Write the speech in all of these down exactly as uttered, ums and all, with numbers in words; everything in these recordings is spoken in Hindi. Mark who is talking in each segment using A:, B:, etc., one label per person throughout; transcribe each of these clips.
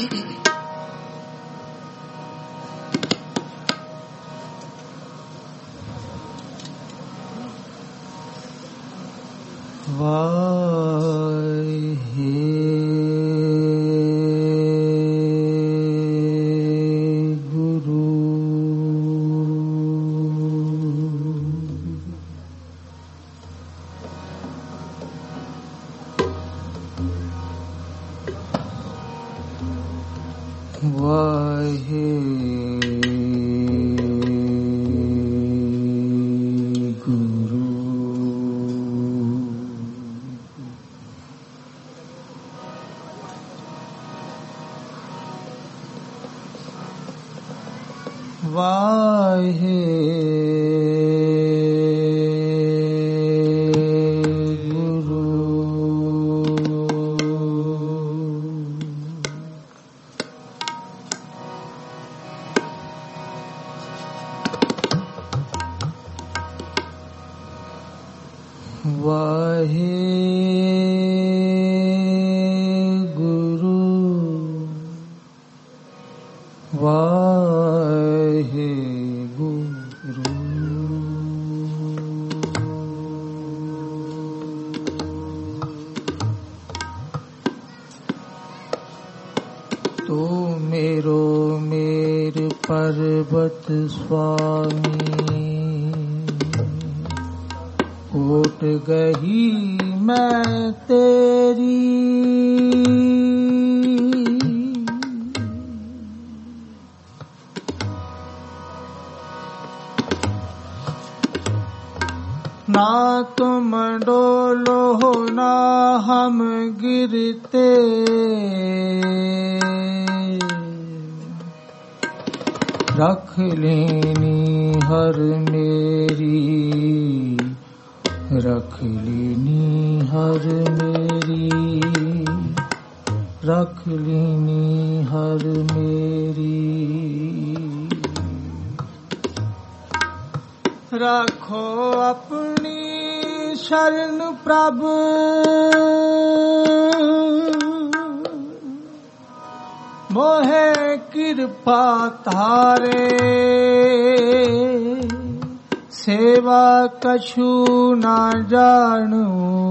A: कछु ना जानू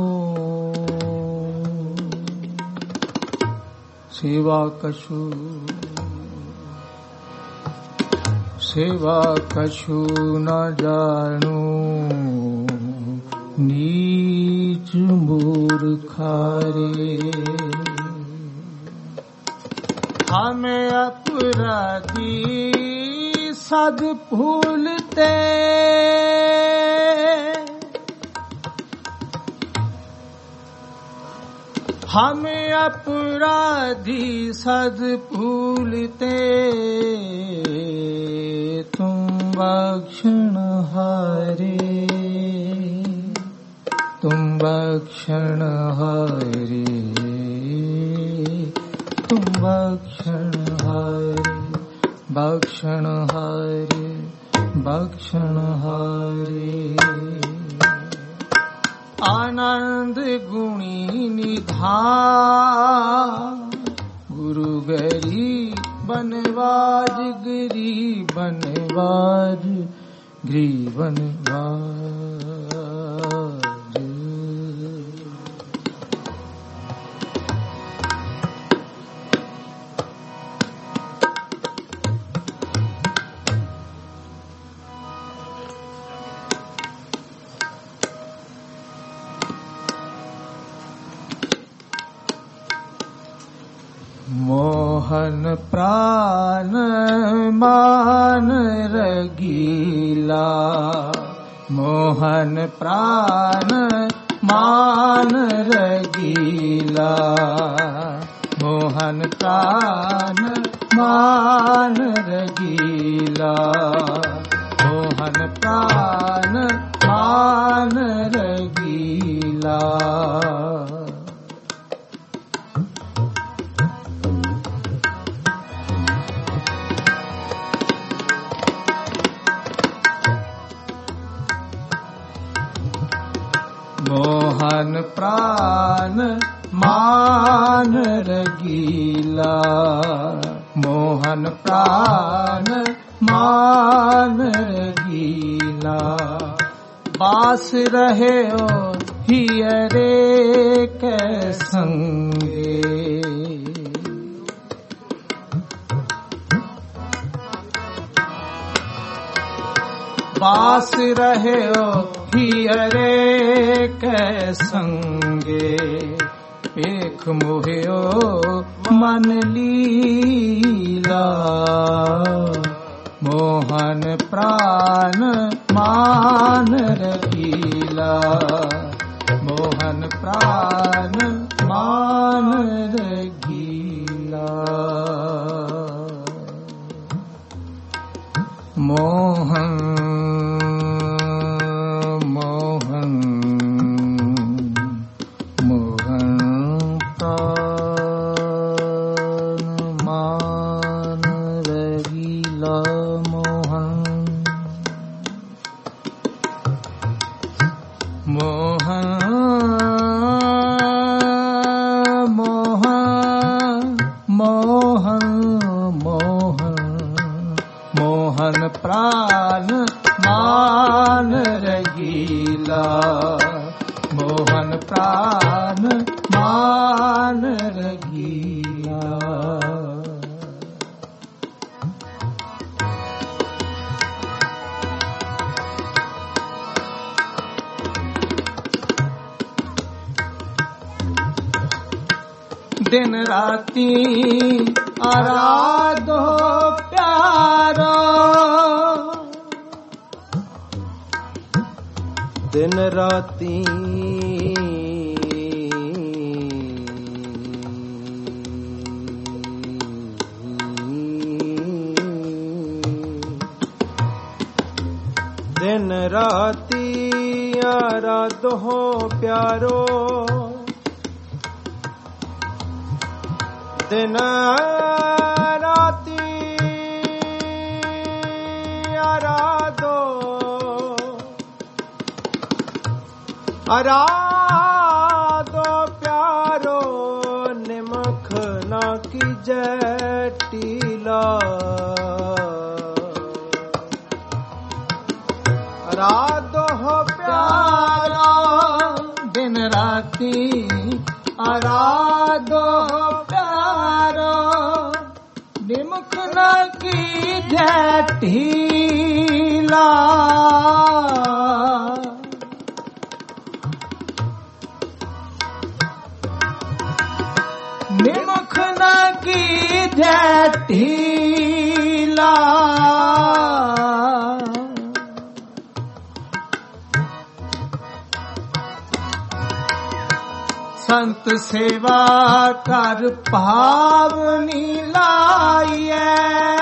A: सेवा कछु सेवा कछु न जानू नीच मूर्खारे हमें अपराधी सद भूलते हमें अपराधी सद भूलते तुम बख्शण हारे तुम बख्शण हारे तुम बख्शण हारे बख्शण हारे बख्शण हारे आनंद गुणी निधान गुरु गरी बनवाज गिरी बनवाज गिरी बनवाज मोहन प्राण मान रगीला मोहन प्राण मान रगीला मोहन प्राण मान रगीला मोहन प्राण मान रगीला मोहन प्राण मान रगीला, मोहन प्राण मान रगीला। बास रहे ओ हियरे के संगे, बास रहे ओ हियरे के संगे। पेख मोहियो मन लीला, मोहन प्राण मान रगीला, मोहन प्राण मान रगीला। मोहन मोहन मोहन प्राण मान रगीला, मोहन मोहन मोहन मोहन मोहन मोहन प्राण मान रगीला, मोहन प्राण मान रगीला। दिन राती आराधो प्यारो,
B: दिन राती दिन राती आराधो प्यारो, दिन राती आराधो, आराधो प्यारो, निमख ना कीजे टीला। आराधो प्यारो
A: दिन राती आराधो प्यारो, निमुख न कीजे ढीला। निमुख न कीजे ढीला, संत सेवा कर पावनी लाइए,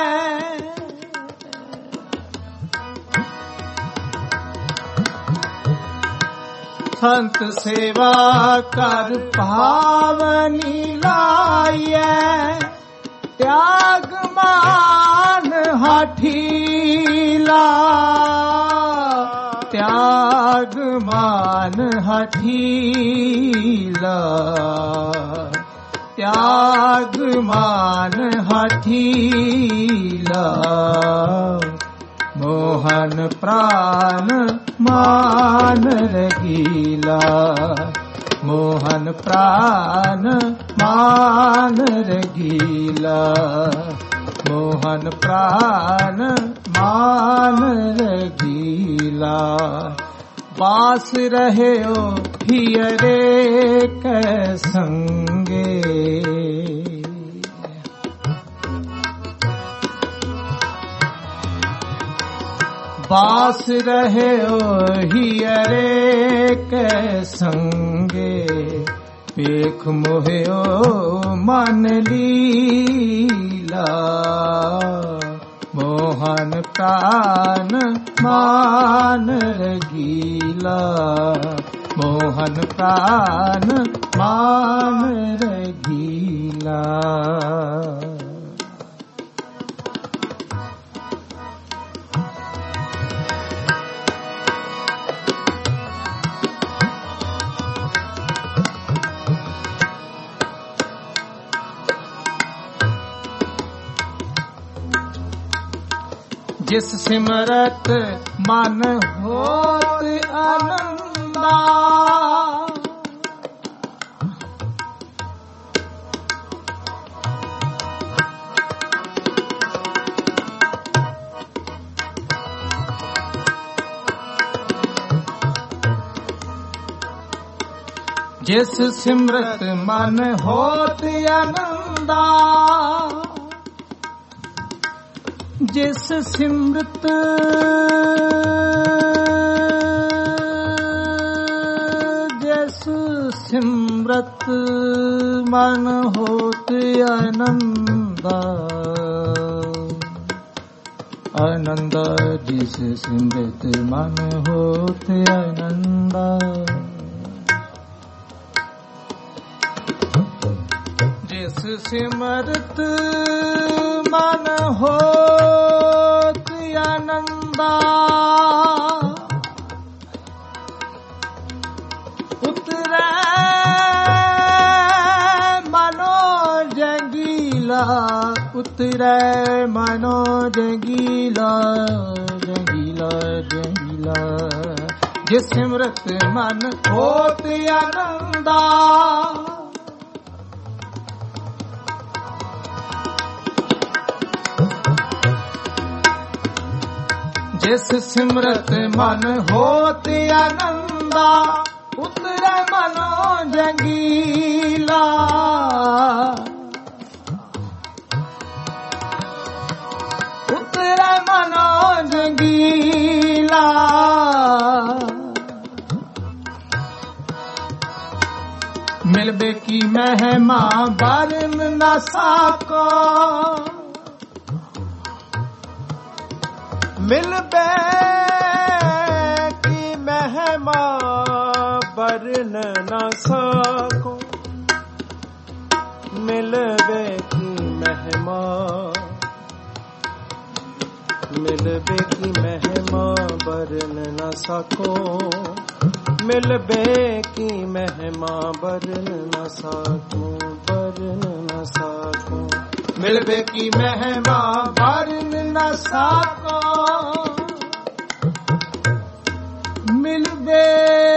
A: संत सेवा कर पावनी लाइए। त्याग मान हठीला, त्याग मान हठीला, त्याग मान हठीला। मोहन प्राण मान रगीला, मोहन प्राण मान रगीला, मोहन प्राण मान रगीला। बास रहे ओ हियरे के संगे, बास रहे ओ हियरे के संगे। पेख मोहियो मन लीला, मोहन प्राण मान रगीला, मोहन प्राण मान रगीला। जिस सिमरत मन होत आनंदा। जिस सिमरत मन होत आनंदा। जिस सिमरत जिस सिमरत मन होत आनंदा। आनंदा जिस सिमरत मन होत आनंदा। जिस सिमरत मन होत आनंदा। उतरै मनो जंगीला। उतरै मनो जंगीला जंगीला जंगीला। जिस सिमरत मन होत आनंदा। जिस सिमरत मन होत आनंदा। उतरै मनो जंगीला। उतरै मनो जंगीला। मिलबे की महिमा बरन न साको।
B: मिलबे की महिमा बरन न सको। मिलबे की महिमा। मिलबे की महिमा बरन न सको। मिलबे की महिमा बरन न सको। बरन न सको। मिलबे की महिमा बरन न सको।
A: मिलबे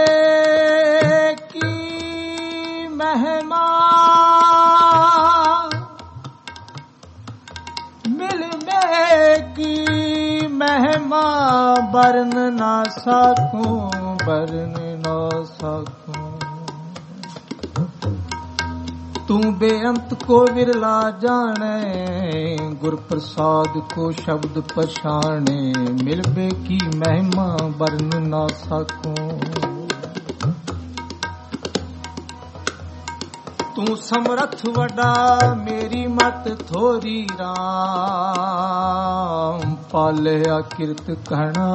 A: की महिमा। मिलबे की महिमा बरन ना सकूं। बरन ना सकूं। तू बेअंत को विरला जाने। गुर प्रसाद को शब्द पछाने। मिलबे की महिमा बरन ना सकूं। तू समरथ वडा मेरी मत थोरी राम। पालिया किरत कहना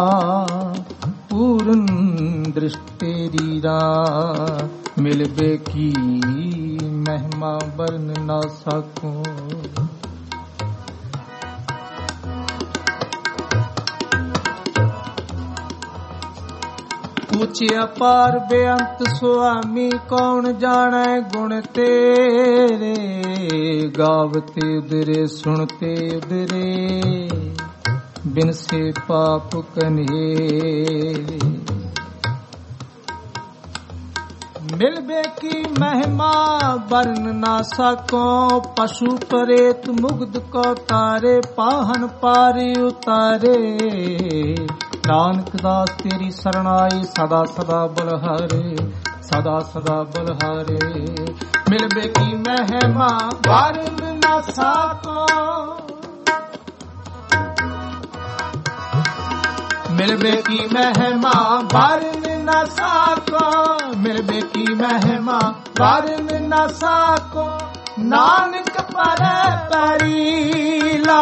A: पूरन दृष्टि तेरी राम। मिलबे की महिमा बरन ना सकूं। ऊंचे अपार बेअंत स्वामी कौन जाने गुण तेरे। गावते उदरे सुनते उदरे बिन से पाप कन्हेरे। मिलबे की महिमा बरन ना सको। पशु परेत मुग्ध को तारे पाहन पारे उतारे। नानक दास तेरी शरणाई सदा सदा बलहारे। सदा सदा बलहारे। मिलबे की महिमा बरन ना सको। मिलबे की महिमा बरन न सको। मिलबे की महिमा बरन न सको। नानक पर परीला।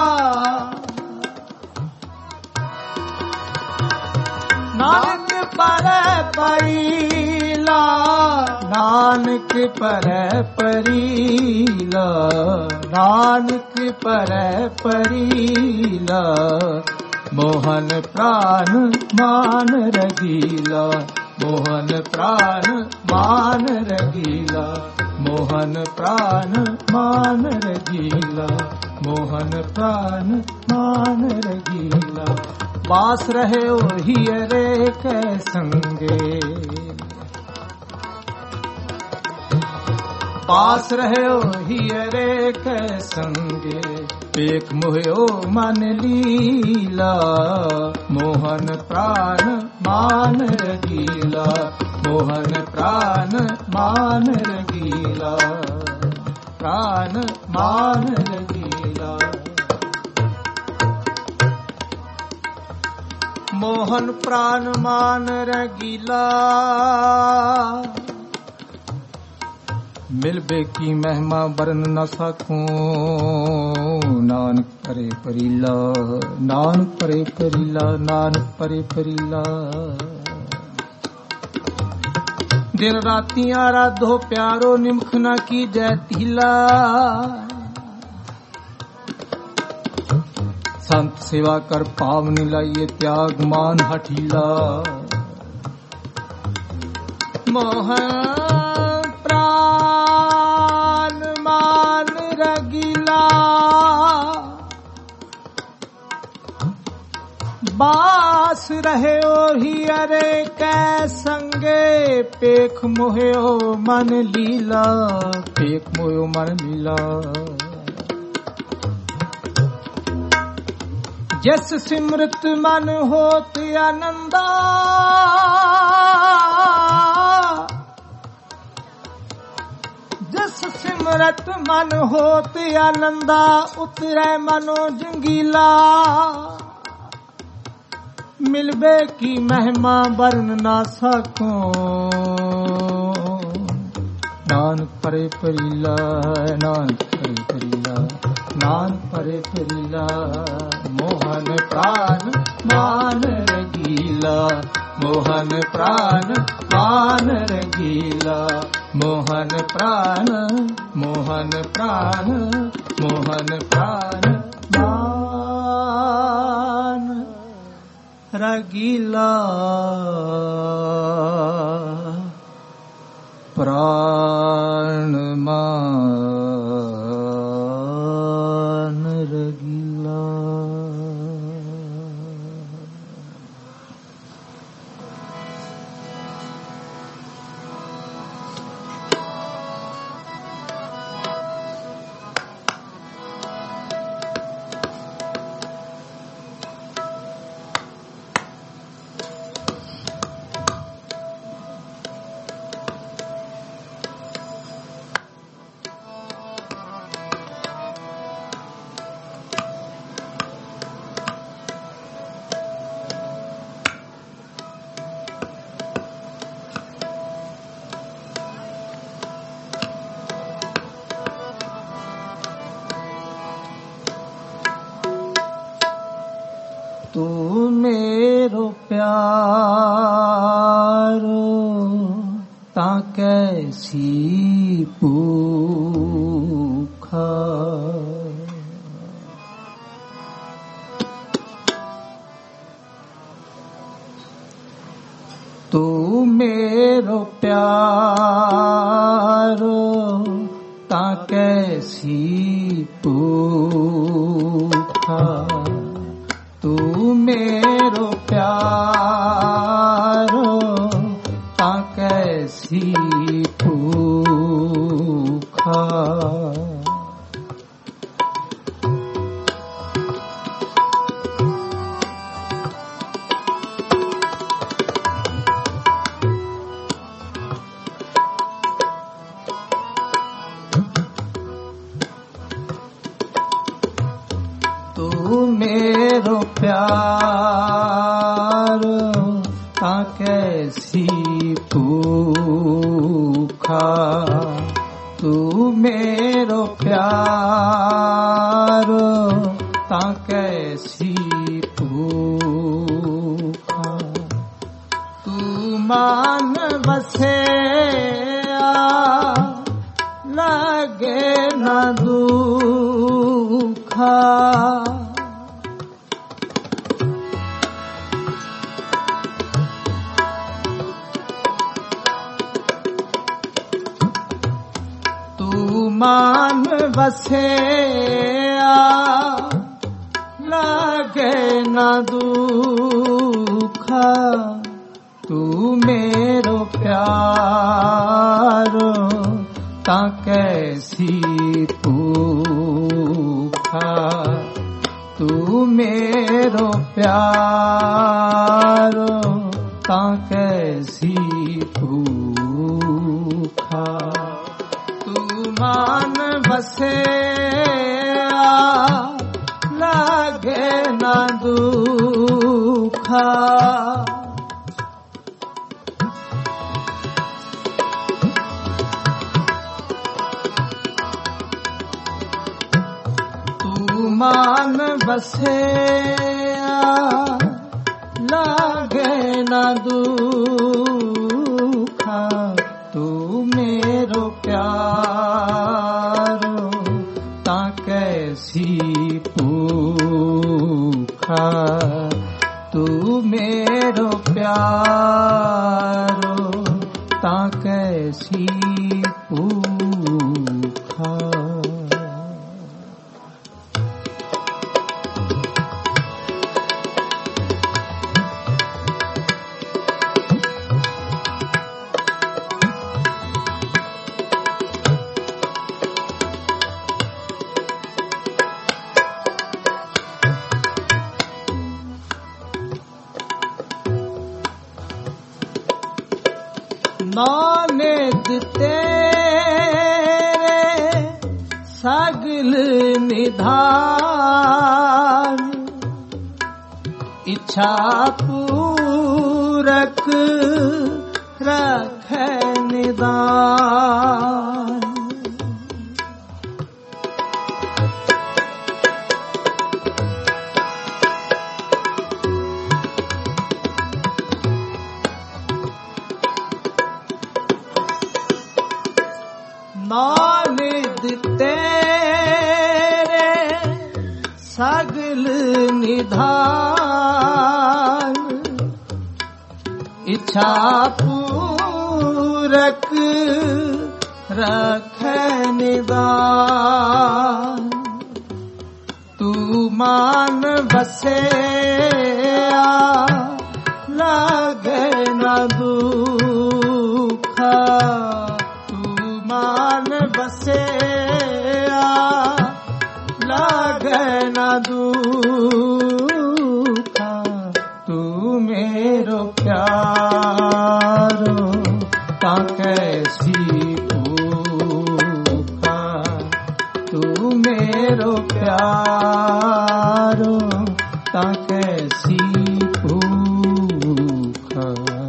A: नानक पर परीला। नानक पर परीला। नानक पर परीला। मोहन प्राण मान रगीला। मोहन प्राण मान रगीला। मोहन प्राण मान रगीला। मोहन प्राण मान रगीला। बास रहे ओही रे कै संगे, पास रहे ओही रे कै संगे, पेख मोहो मन लीला। मोहन प्राण मान रगीला, मोहन प्राण मान रगीला, प्राण मान रगीला। मोहन प्राण मान रगीला, मिलबे की महिमा बरन न सकूं। नानक परे परीला, नानक परे परीला, नानक परे परीला। दिन राती आराधो प्यारो, निमख न की जय तीला। संत सेवा कर पावनी लाइए, त्याग मान हठीला। मोहन प्राण मान रगीला, बास रहे ओही अरे कै संगे। पेख मोहो मन लीला, पेख मोहो मन लीला। जस सिमृत मन होत आनंदा, जस सिमरत मन होत आनंदा। उतरै मनो जंगीला, मिलबे की महिमा बरन ना सको। नानक परे परीला, नानक परे परीला, नानक परे परीला। मोहन प्राण मान रगीला, मोहन प्राण मान रगीला। मोहन प्राण, मोहन प्राण, मोहन प्राण मान रगीला। प्राण मान रगीला। तू मेरो प्यारो, ता कैसी भूखा। तू मेरो प्यारो, ता कैसी भूखा। तू मेरो प्यारो, ता कैसी भूखा। तू मेरो प्यारो, ता कैसी भूखा। तू मेरो प्यारो, ता कैसी भूखा। तू मान बसे लगे न दुखा। तू मान बसिया लागे न दुखा तू मेरो प्यारो ता कैसी भूखा तू मेरो प्यारो ता कैसी भूखा तू मान बसिया लागे न दुखा मान बसिया लागे न दुखा तू मेरो प्यारो ता कैसी भूखा तू मेरो प्यारो ता कैसी भूखा। नानक तेरे सगल निधान इच्छा पूरक रखे निदान। नानक तेरे सगल निधान इच्छा पूरक रखे निदान। तू मान बसिया लागे न दुखा मान बसिया लागे न दुखा तू मेरो प्यारो ता कैसी भूखा तू मेरो प्यारो ता कैसी भूखा।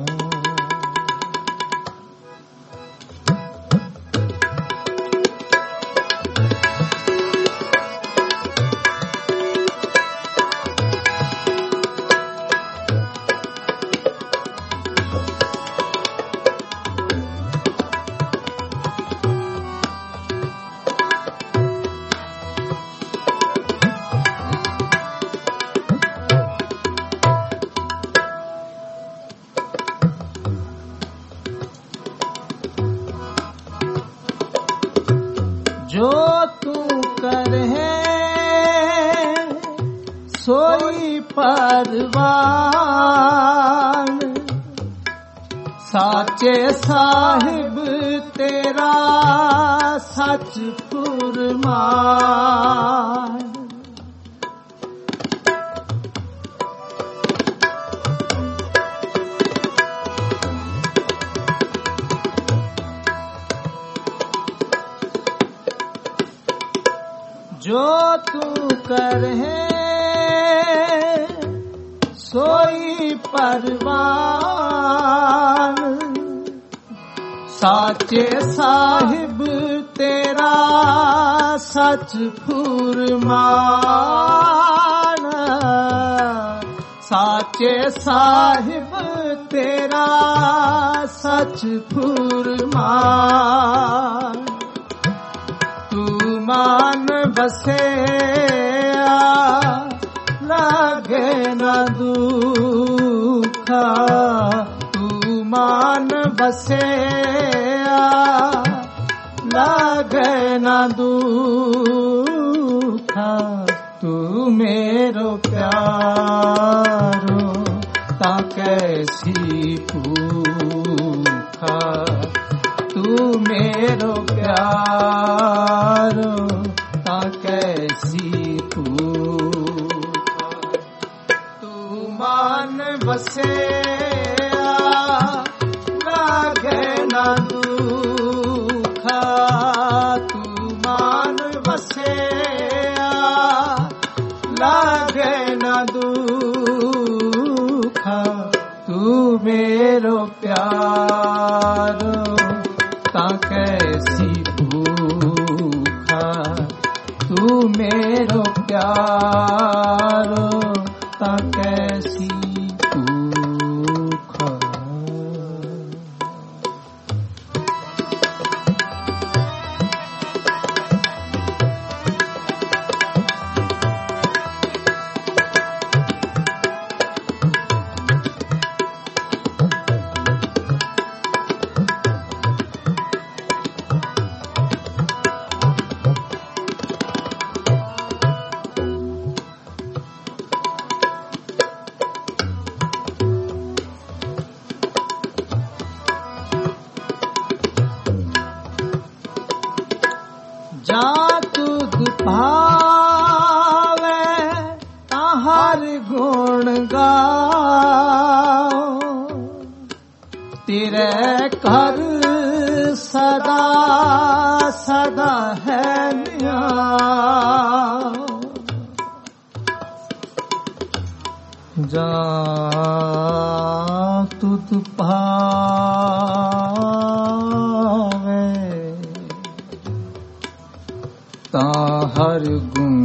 A: जो तू करे सोई परवान साचे साहिब तेरा सच फुरमान। जो तू करे सोई परवान साचे साहिब तेरा सच फुरमान। साचे साहिब तेरा सच फुरमान। तू मान बसिया लागे न दुखा तू मान बसिया लागे ना दुखा तू मेरो प्यारो ता कैसी भूखा तू मेरो प्यारो ता कैसी भूखा तू मान बसे लागे ना दुखा तू मान बसे लागे ना दुखा तू मेरो प्यारो ता कैसी भूखा तू मेरो प्यारो ता कैसी भूखा। जा तुध भावे ताहर गुण गाओ तेरे कर सदा सदा है न्याय। जा तुध भावे ताहर गुण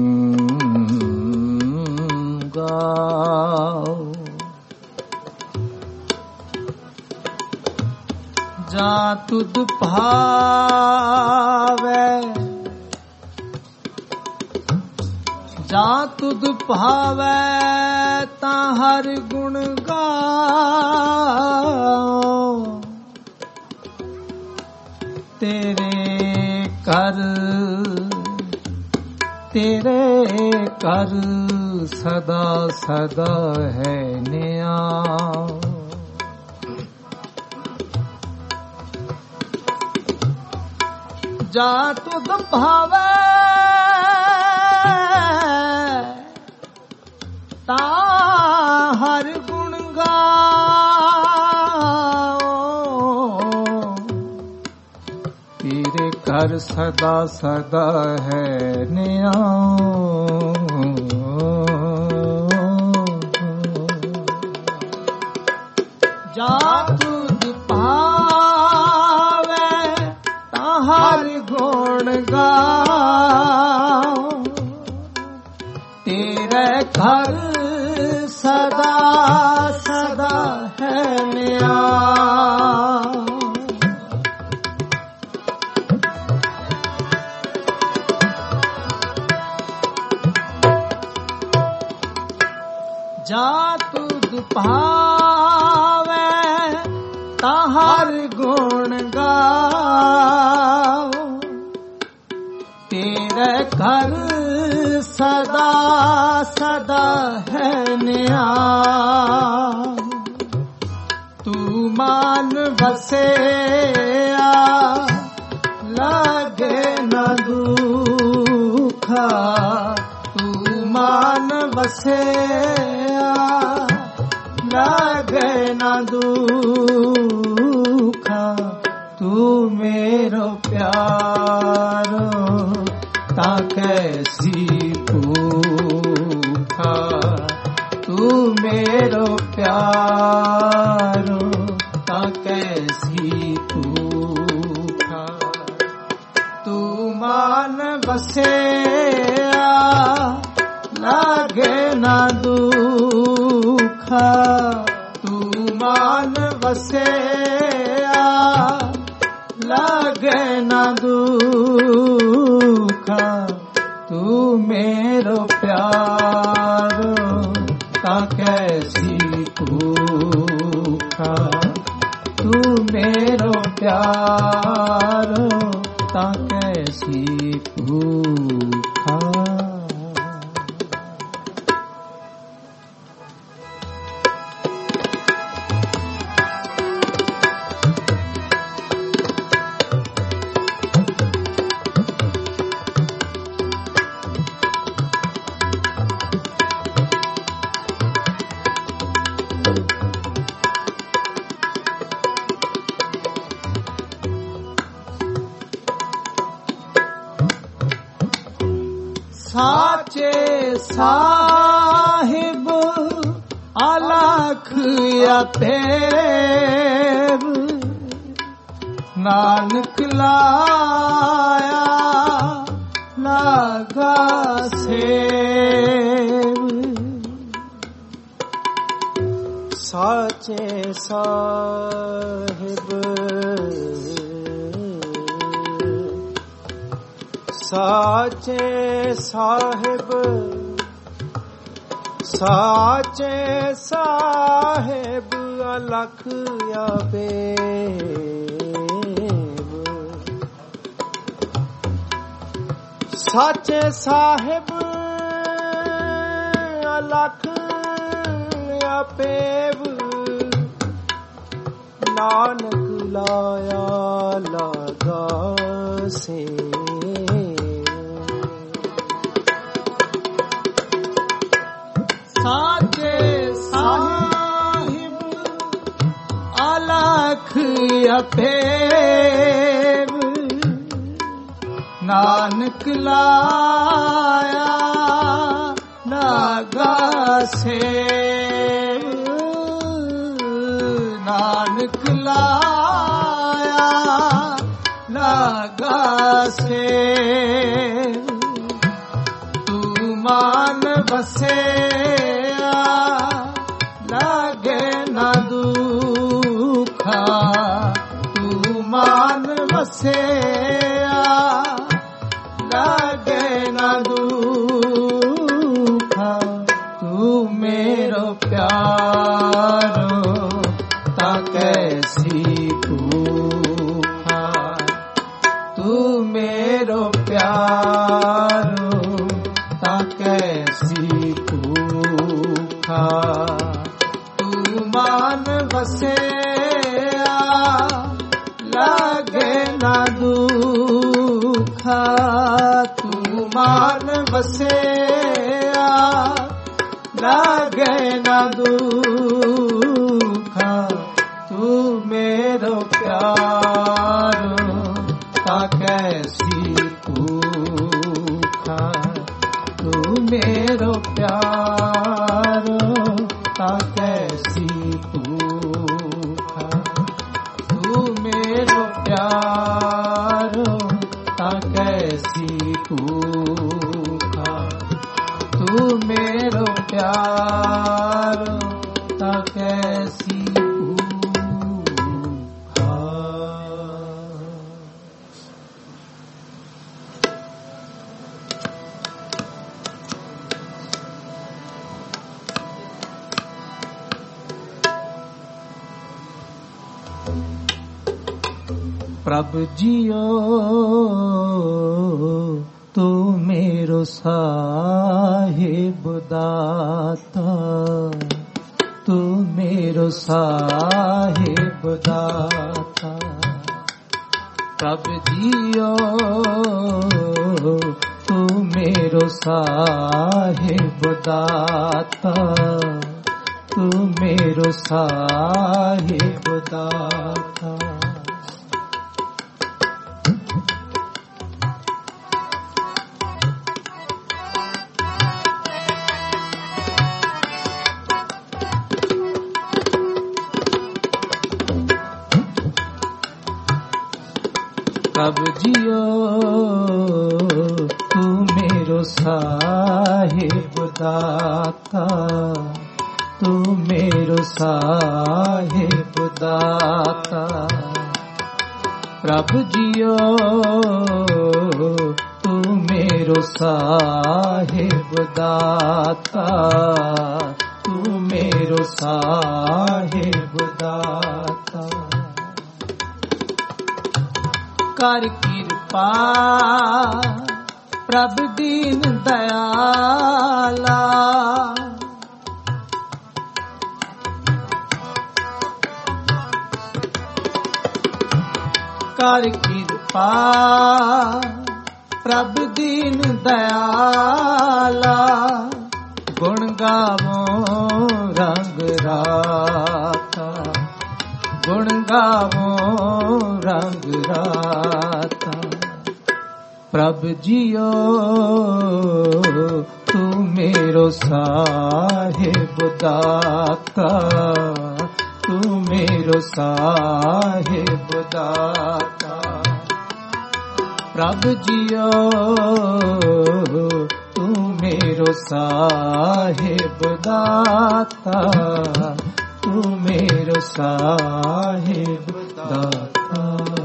A: गाओ जा तुध भावे जा तुध भावे ताहर गुण गाओ तेरे कर तेरे कर सदा सदा है न्याय। जा तुध भावे ताहर गुण गाओ तेरे कर सदा सदा है न्याय। जा तुध भावे ताहर गुण गाओ तेरे घर सदा सदा है न्याय। जा तुध भावे ताहर गुण गाओ तेरे घर सदा सदा है न्याय। तू मान बसे लागे न दुखा तू मान बसे लागे न दुखा तू मेरो प्यारो ता कैसी भूखा तू मेरो प्यारो ता कैसी भूखा तू मान बसे लागे ना दुखा तू मान बसे लागे ना दुखा तू मेरो प्यारो ता कैसी भूखा तू मेरो प्यारो ਤਾਂ ਕੈਸੀ ਭੂਖਾ। ਸਾਚੇ ਸਾਹਿਬ ਅਲਖ ਅਪੇਵ, ਨਾਨਕ ਲਾਇਆ ਲਾਗਾ ਸੇਵ।
B: ਸਾਚੇ ਸਾਹਿਬ ਸਾਚੇ ਸਾਹਿਬ ਸਾਚੇ ਸਾਹਿਬ ਅਲਖ ਅਪੇਵ। ਸਾਚੇ ਸਾਹਿਬ ਅਲਖ ਅਪੇਵ, ਨਾਨਕ ਲਾਇਆ ਲਾਗਾ ਸੇ।
A: ਸਾਚੇ ਸਾਹਿਬ ਅਲਖ ਅਪੇਵ, ਨਾਨਕ ਲਾਇਆ ਲਾਗਾ ਸੇਵ। ਨਾਨਕ ਲਾਇਆ ਲਾਗਾ ਸੇਵ। ਤੂੰ ਮਾਨ ਵਸਿਆ ਲਾਗੇ ਨਾ ਦੁਖਾ। ਤੂੰ ਮਾਨ ਵਸਿਆ ਲਾਗੇ ਨਾ ਦੁਖਾ। ਤੂੰ ਮੇਰੋ ਪਿਆਰੋ ਤਾਂ ਕੈਸੀ ਭੂਖਾ। ਤੂੰ ਮੇਰੋ ਪਿਆਰੋ ਤਾਂ ਕੈਸੀ ਭੂਖਾ। ਤੂੰ ਮਾਨ ਵਸਿਆ ਲਾਗੇ ਨਾ ਦੁਖਾ। ਤੂੰ ਮਾਨ ਵਸਿਆ ਲਾਗੇ ਨਾ ਦੁਖਾ। ਤੂੰ ਮੇਰੋ ਪਿਆਰੋ ਤਾਂ ਕੈਸੀ ਭੂਖਾ। ਤੂੰ ਮੇਰੋ ਪਿਆਰੋ ਤਾਂ ਕੈਸੀ ਭੂਖਾ। ਤੂੰ ਮੇਰੋ ਪਿਆਰੋ ਤਾਂ ਕੈਸੀ ਭੂਖਾ। ਤੂੰ ਮੇਰੋ ਪਿਆਰੋ ਤਾਂ ਕੈਸੀ ਭੂਖਾ। ਪ੍ਰਭ ਜੀਓ ਤੂੰ ਮੇਰੋ ਸਾਹਿਬ ਦਾਤਾ। ਤੂੰ ਮੇਰੋ ਸਾਹਿਬ ਦਾਤਾ। ਪ੍ਰਭ ਜੀਓ ਤੂੰ ਮੇਰੋ ਸਾਹਿਬ ਦਾਤਾ। ਤੂੰ ਮੇਰੋ ਸਾਹਿਬ ਦਾਤਾ। ਪ੍ਰਭ ਜੀਓ ਤੂੰ ਮੇਰੋ ਸਾਹਿਬ ਦਾਤਾ। ਤੂੰ ਮੇਰੋ ਸਾਹਿਬ ਦਾਤਾ। ਪ੍ਰਭ ਜੀਓ ਤੂੰ ਮੇਰੋ ਸਾਹਿਬ ਦਾਤਾ। ਤੂੰ ਮੇਰੋ ਸਾਹਿਬ ਦਾਤਾ। ਕਰ ਕਿਰਪਾ ਕਿਰਪਾ ਪ੍ਰਭ ਦੀਨ ਦਇਆਲਾ ਕਰ ਕਿਰਪਾ ਪ੍ਰਭ ਦੀਨ ਦਇਆਲਾ ਗੁਣ ਗਾਵੋ ਰੰਗ ਰਾਤਾ ਗੁਣ ਗਾਵੋ ਰੰਗ ਰਾਤਾ ਪ੍ਰਭ ਜੀਓ ਤੂੰ ਮੇਰੋ ਸਾਹਿਬ ਦਾਤਾ ਤੂੰ ਮੇਰੋ ਸਾਹਿਬ ਦਾਤਾ ਪ੍ਰਭ ਜੀਓ ਤੂੰ ਮੇਰੋ ਸਾਹਿਬ ਦਾਤਾ ਤੂੰ ਮੇਰੋ ਸਾਹਿਬ ਦਾਤਾ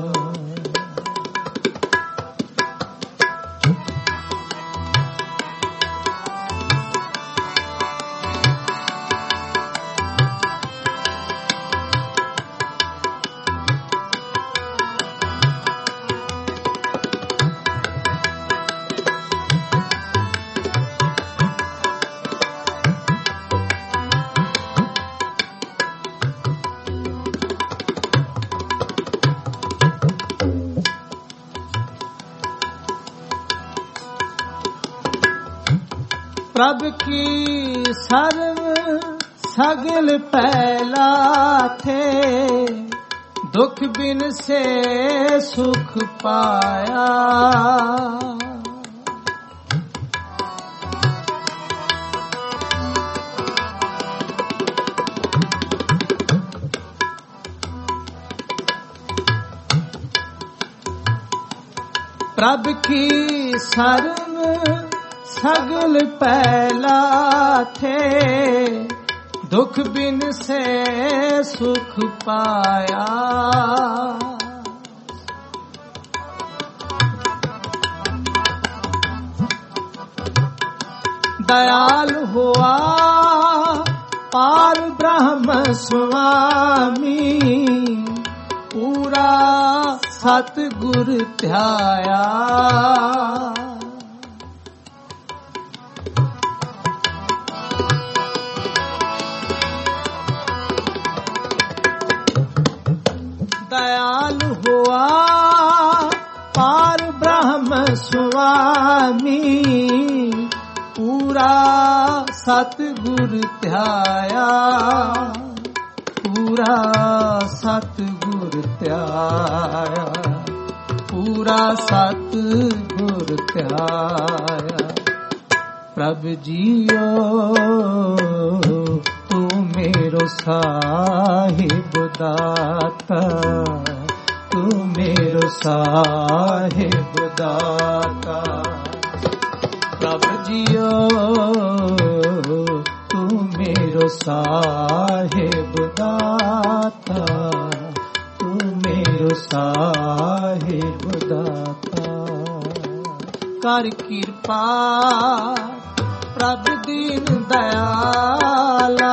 A: प्रभ की सर्व सगल पहला थे दुख बिन से सुख पाया प्रभ की सर्व सगल पहला थे दुख बिन से सुख पाया दयाल हुआ पार ब्रह्म स्वामी पूरा सतगुर ध्याया दयाल हुआ पार ब्रह्म स्वामी पूरा सतगुर ध्याया पूरा सतगुर ध्याया पूरा सतगुर ध्याया प्रभ जियो मेरो साहिब दाता तू मेरो साहिब दाता प्रभ जियो तू मेरो साहिब दाता तू मेरो साहिब दाता कर कृपा प्रभ दीन दयाला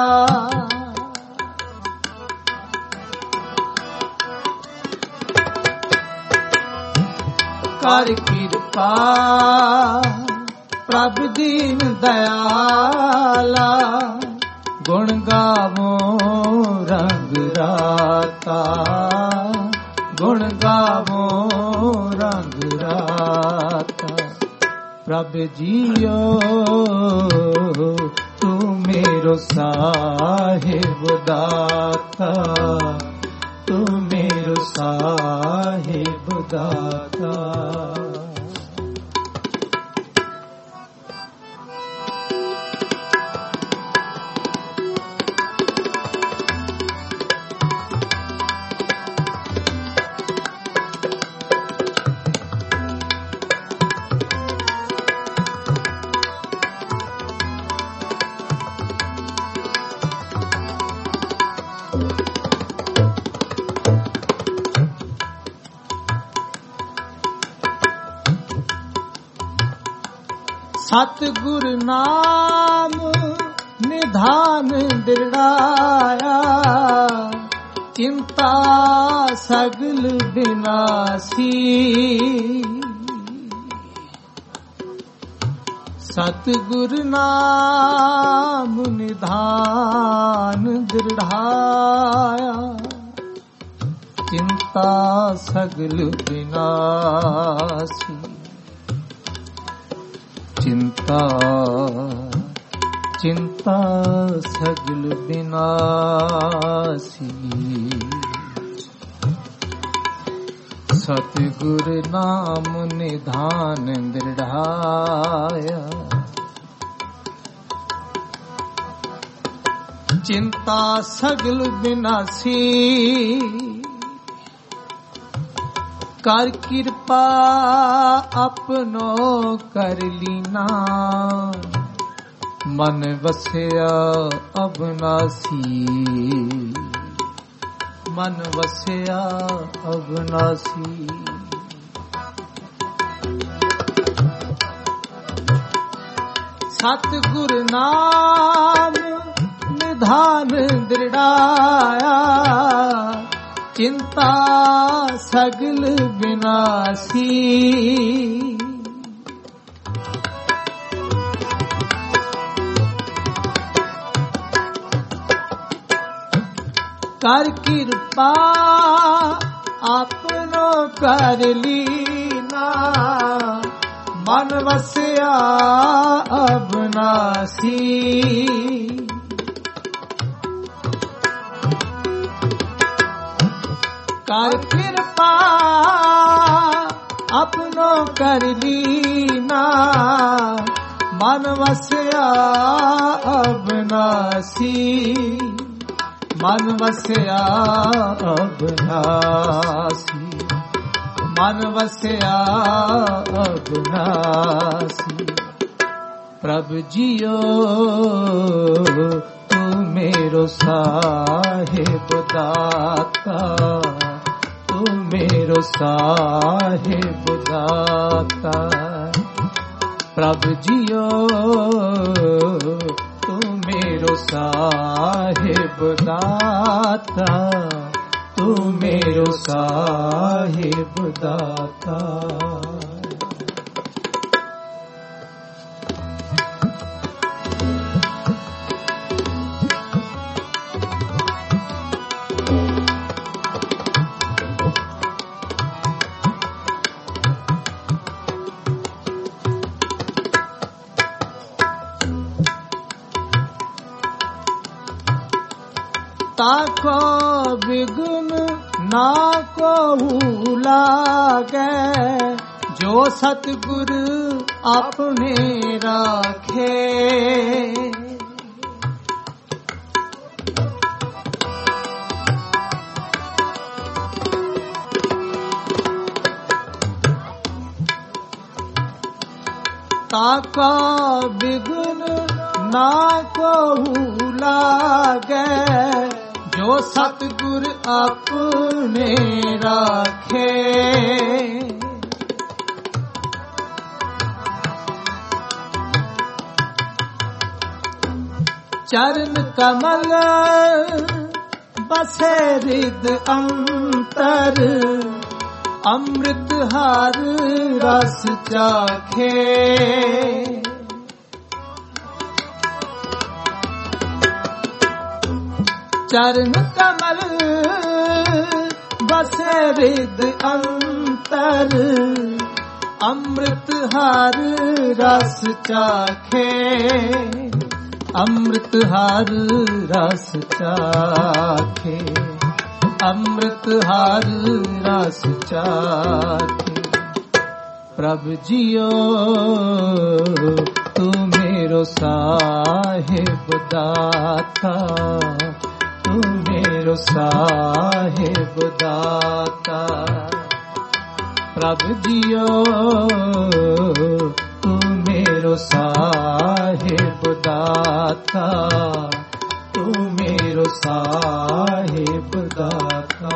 A: कर कृपा प्रभ दीन दयाला गुण गावो रंग राता गुण गावो रंग राता प्रभ जियो तू मेरो साहिब दाता तू मेरो साहिब दाता सतगुर नाम निधान दृढ़ाया चिंता सगल विनाशी सतगुरु नाम निधान दृढ़ाया, चिंता सगल विनाशी। चिंता चिंता सगल विनाशी। सतगुरु नाम निधान दृढ़ाया, चिंता सगल विनाशी। कर कृपा अपनो कर लीना, मन वसया अविनाशी। मन वसया अविनाशी। सतगुरु नाम निधान दृढ़ाया, चिंता सगल विनाशी। कर कृपा अपनो कर लीना, मन वसया अविनाशी। कर कृपा अपनो कर लीना, मन वसया अविनाशी। मन वसया अविनाशी। मन वसया अविनाशी। प्रभु जियो तू मेरो साहिब दाता, तू मेरो साहिब दाता। प्रभु जियो तू मेरो साहिब दाता, तू मेरो साहिब दाता। ताको विघ्न ना को लागे, जो सतगुरु अपने राखे। ताको विघ्न ना को लागे, जो सतगुरु अपने राखे। चरण कमल बसे हृद अंतर, अमृत हर रस चाखे। चरण कमल बसे हृद अंतर, अमृत हर रस चाखे। अमृत हर रस चाखे। अमृत हर रस चाखे। प्रभु जियो तू मेरो साहिब दाता, तू मेरो साहिब दाता। प्रभु जियो तू मेरो साहिब दाता, तू मेरो साहिब दाता।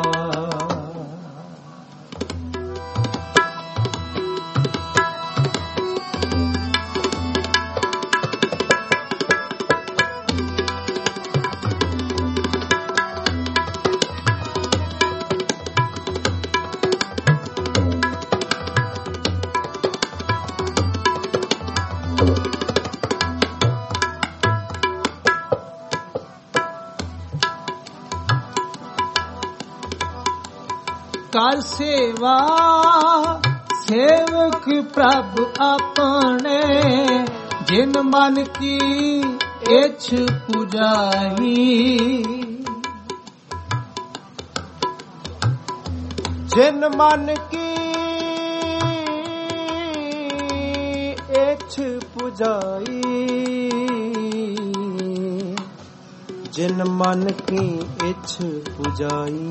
B: Thank you.
A: ਕਰ ਸੇਵਾ ਸੇਵਕ ਪ੍ਰਭ ਆਪਣੇ, ਜਿਨ ਮਨ ਕੀ ਇਛ ਪੁਜਾਈ।
B: ਜਿਨ ਮਨ ਕੀ ਇਛ ਪੁਜਾਈ, ਜਿਨ ਮਨ ਕੀ ਇਛ ਪੁਜਾਈ।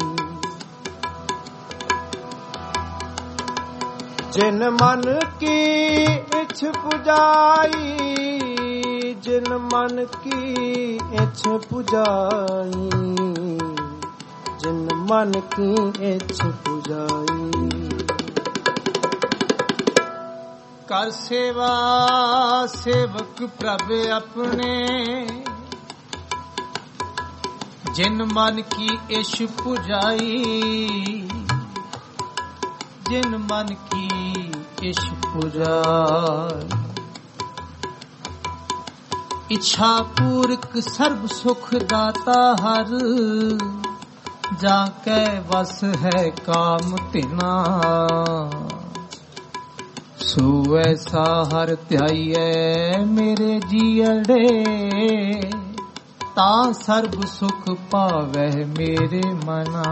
B: ਜਿਨ ਮਨ ਕੀ ਇਛ ਪੁਜਾਈ, ਜਿਨ ਮਨ ਕੀ ਇਛ ਪੁਜਾਈ, ਜਿਨ ਮਨ ਕੀ ਇਛ ਪੁਜਾਈ।
A: ਕਰ ਸੇਵਾ ਸੇਵਕ ਪ੍ਰਭ ਆਪਣੇ, ਜਿਨ ਮਨ ਕੀ ਇਛ ਪੁਜਾਈ, ਜਿਨ ਮਨ ਕੀ ਇਛ ਪੁਜਾਈ। ਇੱਛਾ ਪੂਰਕ ਸਰਬ ਸੁਖ ਦਾਤਾ ਹਰ, ਜਾ ਕੈ ਵਸ ਹੈ ਕਾਮ ਤਿਨਾ। ਸੋ ਐਸਾ ਹਰ ਧਿਆਈਐ ਮੇਰੇ ਜੀਅੜੇ, ਤਾਂ ਸਰਬ ਸੁਖ ਪਾਵੈ ਮੇਰੇ ਮਨਾ।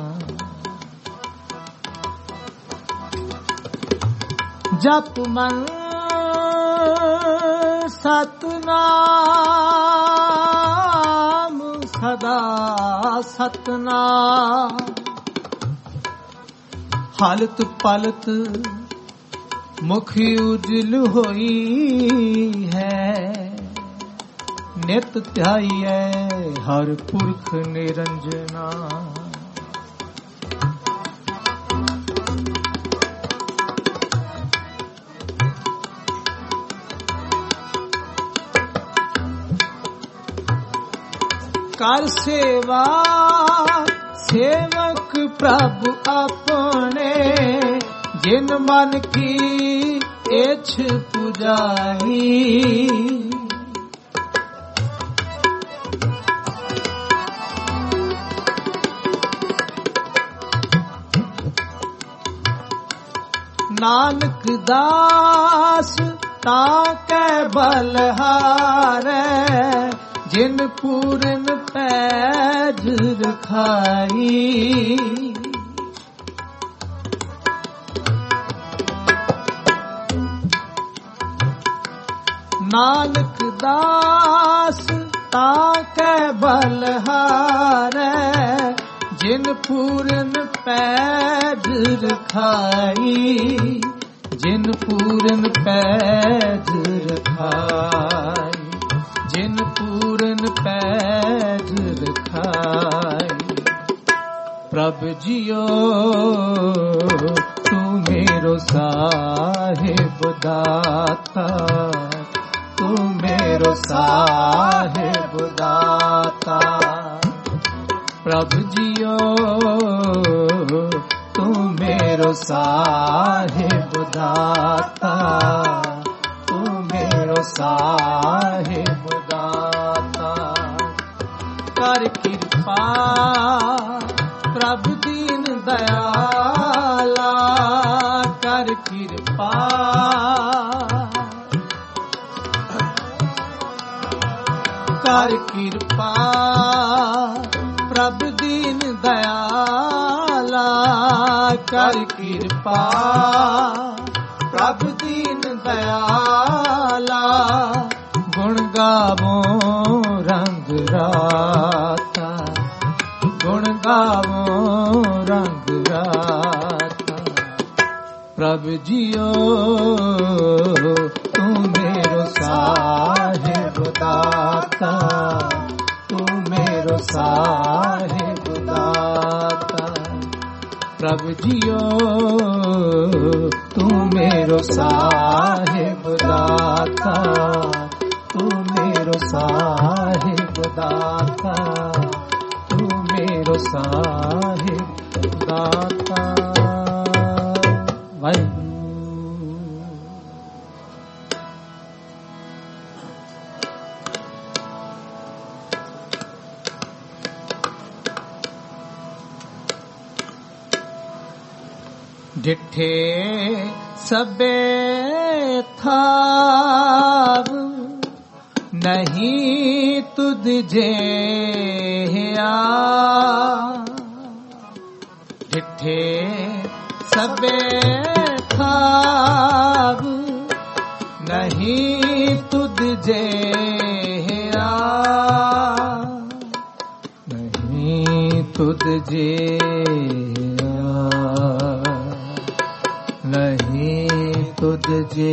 A: ਜਪ ਮਨ ਸਤਨਾਮ, ਸਦਾ ਸਤਨਾਮ। ਹਾਲਤ ਪਲਤ ਮੁਖ ਉਜਲ ਹੋਈ ਹੈ, ਨਿਤ ਧਿਆਈਐ ਹਰ ਪੁਰਖ ਨਿਰੰਜਨਾ। ਕਰ ਸੇਵਾ ਸੇਵਕ ਪ੍ਰਭ ਆਪਣੇ, ਜਿਨ ਮਨ ਕੀ ਇਛ ਪੁਜਾਈ। ਨਾਨਕ ਦਾਸ ਤਾਂ ਕੈ ਬਲਹਾਰੈ, ਜਿਨ ਪੂਰਨ ਪੈਜ ਰਖਾਈ। ਨਾਨਕ ਦਾਸ ਤਾਂ ਕੈ ਬਲਹਾਰੈ, ਜਿਨ ਪੂਰਨ ਪੈਜ ਰਖਾਈ, ਜਿਨ ਪੂਰਨ ਪੈਜ ਰਖਾਈ, ਜਿਨ ਪੂਰਨ ਪੈਜ ਰਖਾਈ। ਪ੍ਰਭ ਜੀਓ ਤੂੰ मेरो ਸਾਹਿਬ ਦਾਤਾ, ਤੂੰ मेरो ਸਾਹਿਬ ਦਾਤਾ। ਪ੍ਰਭ ਜੀਓ ਤੂੰ मेरो ਸਾਹਿਬ ਦਾਤਾ, ਤੂੰ मेरो ਸਾਹਿਬ ਦਾਤਾ। ਕਰ ਕਿਰਪਾ ਪ੍ਰਭ ਦੀਨ ਦਇਆਲਾ, ਕਰ ਕਿਰਪਾ ਕਰ ਕਿਰਪਾ ਪ੍ਰਭ ਦੀਨ ਦਇਆਲਾ, ਕਰ ਕਿਰਪਾ ਪ੍ਰਭ ਦੀਨ ਦਇਆਲਾ। ਗੁਣ ਗਾਵੋ ਰੰਗ ਰਾਤਾ, ਗੁਣ ਗਾਵੋ ਰੰਗ ਰਾਤਾ। ਪ੍ਰਭ ਜੀਓ ਤੂੰ मेरो ਸਾਹਿਬ ਦਾਤਾ, ਤੂੰ मेरो ਸਾਹਿਬ ਦਾਤਾ। ਪ੍ਰਭ ਜੀਓ ਤੂੰ मेरो ਸਾਹਿਬ ਦਾਤਾ, ਤੂੰ मेरो ਸਾਹਿਬ ਦਾਤਾ, ਤੂੰ मेरो ਸਾਹਿਬ ਦਾਤਾ। ਵਾਹਿਗੁਰੂ। डिठे सबे थाव नहीं तुझ जे डिठे सबे थाव नहीं तुझ जे नहीं तुझ जे नहीं तुझ जे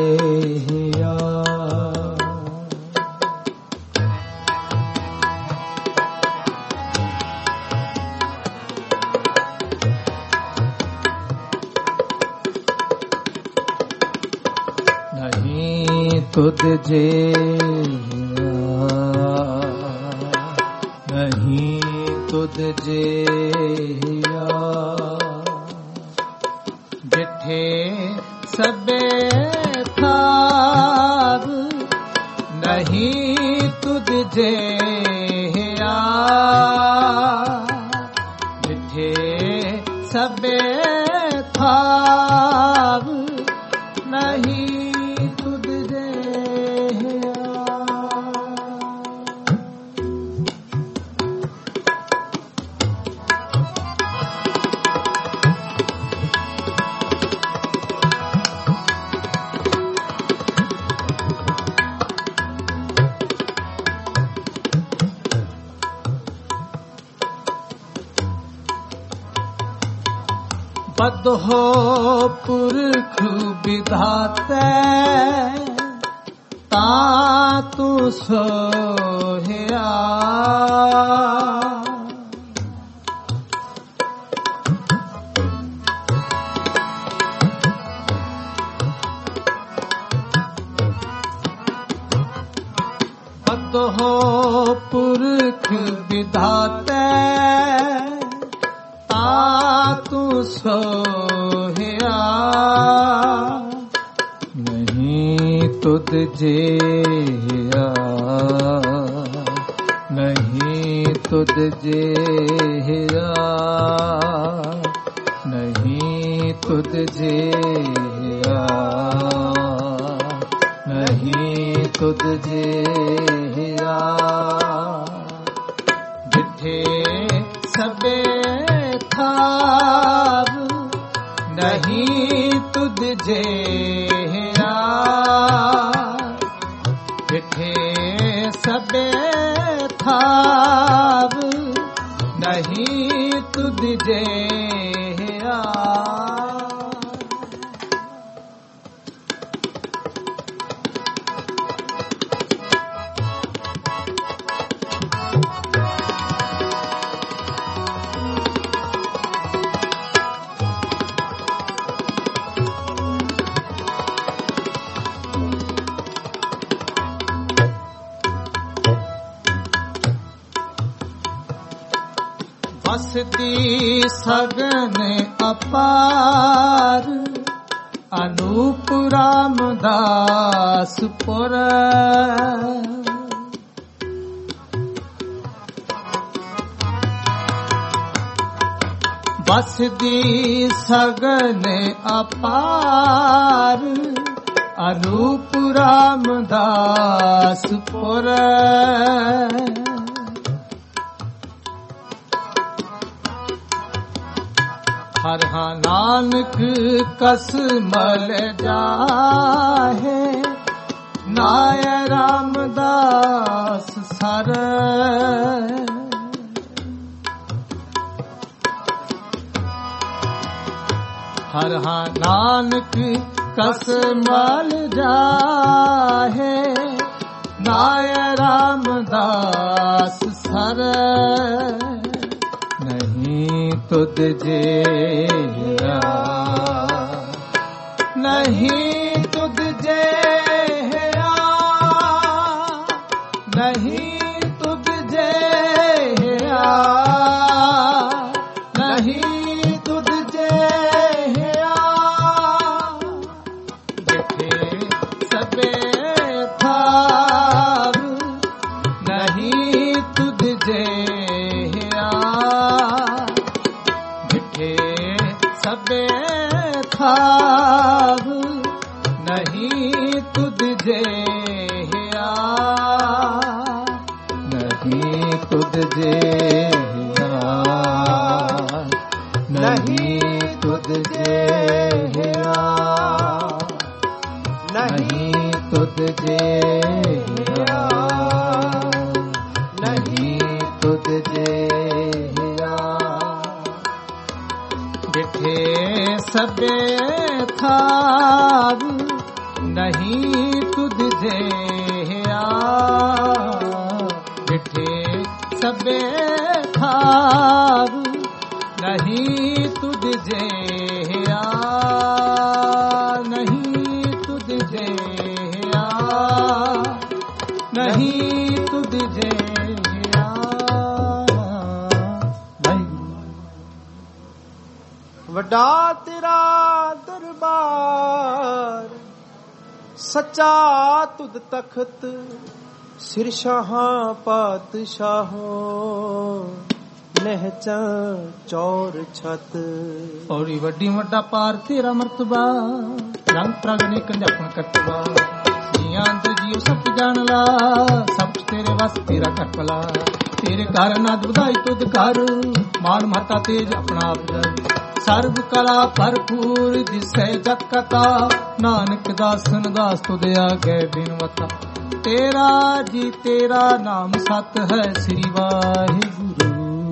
A: नहीं तुझ जे नहीं तुझ जे डिठे सबे थाव नहीं तुझ जे डिठे सबे थाव नहीं तुझ जे बदहो पुरख विधाते ता तू सोहिया बदहो पुरख विधाते तू सोहिया नहीं तुझ जे नहीं तुझ जे नहीं तुझ जे नहीं तुझ जे डिठे सबे थाव नहीं तुझ जे डिठे सबे थाव नहीं तुझ जे बसती सगन अपार अनूप रामदास पुर बसती सगन अपार अनूप रामदास पुर हर हा नानक कस मल जाहे नाय रामदास सर हर हा नानक कस मल जाहे नाय रामदास सर नहीं तुझ जे नहीं तुझ जे नहीं तुझ जे नहीं तुझ जे डिठे सबे थाव नहीं तुझ जे डिठे सबे खाब नहीं तुझ जेहिया नहीं तुझ जेहिया नहीं तुझ जेहिया नहीं तुझ जेहिया नहीं तुझ जेहिया बिठे सबे खाब नहीं तुझ जेहिया बिठे सबे खाब नहीं तुझ जेहिया नहीं तुझ जेहिया नहीं तुझ जेहिया
B: ਵੱਡਾ ਤੇਰਾ ਦਰਬਾਰ ਸੱਚਾ ਤੁਧ ਤਖਤ ਸਿਰ ਸ਼ਾਹਾਂ ਪਾਤਸ਼ਾਹੋਂ ਨਹਿਚਾ ਚੌਰ ਛਤ
A: ਔਰੀ ਵੱਡੀ ਵੱਡਾ ਪਾਰ ਤੇਰਾ ਮਰਤਬਾ ਰੰਗ ਪ੍ਰਗਨੇ ਕੰਜਪਨ ਕਰਤਵਾ ਜੀਆਂ ਅੰਦਰ ਜੀਉ ਸਭ ਜਾਣ ਲਾ ਸਭ ਤੇਰੇ ਵਸ ਤੇਰਾ ਕਰਪਲਾ ਤੇਰੇ ਘਰ ਨਾਦ ਵਧਾਈ ਤੁਧ ਘਰ ਮਾਨ ਮਹਤਾ ਤੇਜ ਆਪਣਾ ਆਪ ਜਰ ਸਰਬ ਕਲਾ ਭਰਪੂਰ ਦਿਸੈ ਜਤ ਕਥਾ ਨਾਨਕ ਦਾਸਨ ਦਾਸ ਤੁਧ ਆਗੇ ਬਿਨਵਤਾ ਤੇਰਾ ਜੀ ਤੇਰਾ ਨਾਮ ਸਤ ਹੈ ਸ੍ਰੀ ਵਾਹਿਗੁਰੂ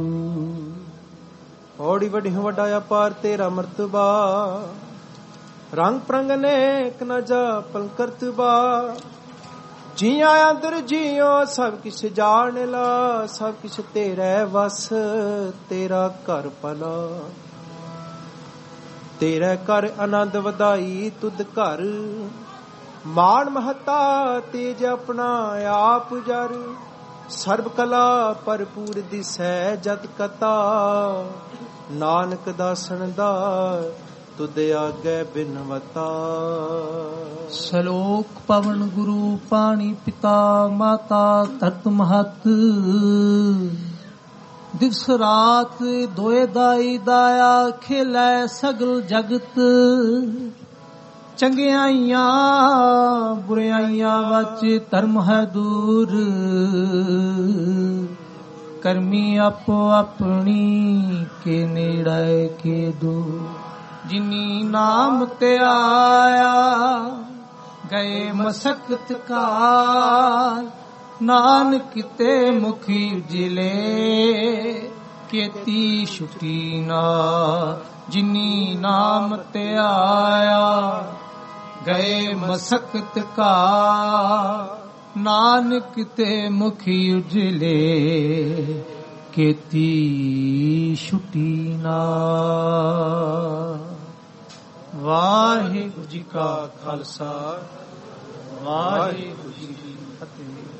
B: ਔੜੀ ਵੱਡੀ ਵੱਡਾ ਅਪਾਰ ਤੇਰਾ ਮਰਤਬਾ ਰੰਗ ਪ੍ਰੰਗ ਨੇਕ ਨ ਜਾਪਨ ਕਰਤਬਾ ਜੀਆਂ ਅੰਦਰ ਜੀਓ ਸਭ ਕਿਛ ਜਾਣ ਲਾ ਸਭ ਕਿਛ ਤੇਰੇ ਵਸ ਤੇਰਾ ਘਰ ਭਲਾ ਤੇਰੇ ਘਰ ਆਨੰਦ ਵਧਾਈ ਤੁਧ ਘਰ ਮਾਣ ਮਹਤਾ ਤੇਜ ਆਪਣਾ ਆਪ ਜਰ ਸਰਬ ਕਲਾ ਭਰਪੂਰ ਦਿਸੈ ਜਤ ਕਥਾ ਨਾਨਕ ਦਾਸਨ ਦਾ ਤੁਧ ਆਗੇ ਬਿਨਵਤਾ
A: ਸ਼ਲੋਕ ਪਵਨ ਗੁਰੂ ਪਾਣੀ ਪਿਤਾ ਮਾਤਾ ਧਰਤ ਮਹਤ ਦਿਵਸ ਰਾਤ ਦੋਏ ਦਾਈ ਦਾਇਆ ਖੇਲੇ ਸਗਲ ਜਗਤ ਚੰਗਿਆਈਆਂ ਬੁਰਿਆਈਆਂ ਵਿੱਚ ਧਰਮ ਹੈ ਦੂਰ ਕਰਮੀ ਆਪੋ ਆਪਣੀ ਕੇ ਨੇੜੇ ਕੇ ਦੂਰ ਜਿਨੀ ਨਾਮ ਤੇ ਆਇਆ ਗਏ ਮਸਕਤ ਕਾਲ ਨਾਨਕ ਤੇ ਮੁਖੀ ਉਜਲੇ ਕੀਤੀ ਛੁਟੀ ਨਾ ਜਿਨੀ ਨਾਮ ਤੇ ਆਇਆ ਗਏ ਮਸਕਤ ਕਾ ਨਾਨਕ ਤੇ ਮੁਖੀ ਉਜਲੇ ਕੀਤੀ ਛੁਟੀ ਨਾ ਵਾਹਿਗੁਰੂ ਜੀ ਕਾ ਖਾਲਸਾ ਵਾਹਿਗੁਰੂ ਜੀ ਕੀ ਫਤਿਹ।